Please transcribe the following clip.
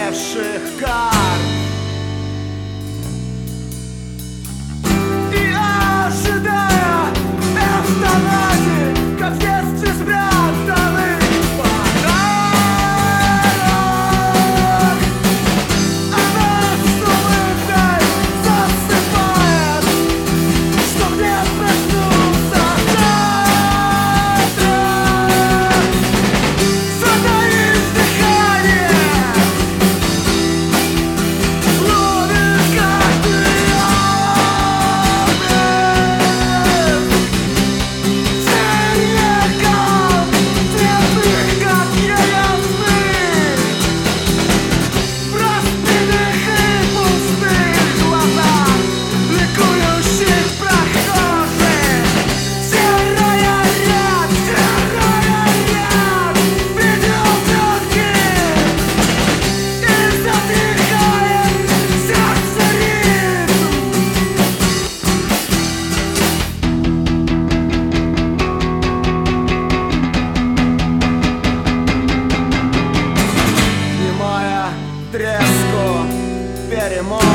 устаревших карт и ожидая эвтаназии, как в детстве спрятанных подарок. Она с улыбкой засыпает, чтоб не проснуться завтра. Затаив дыхание, ловит каждый образ зеркал светлых, как ее сны, в разбитых и пустых глазах ликующих прохожих. Серая рябь ведет тётки, и затихает сердце ритм. Немая треску перемоток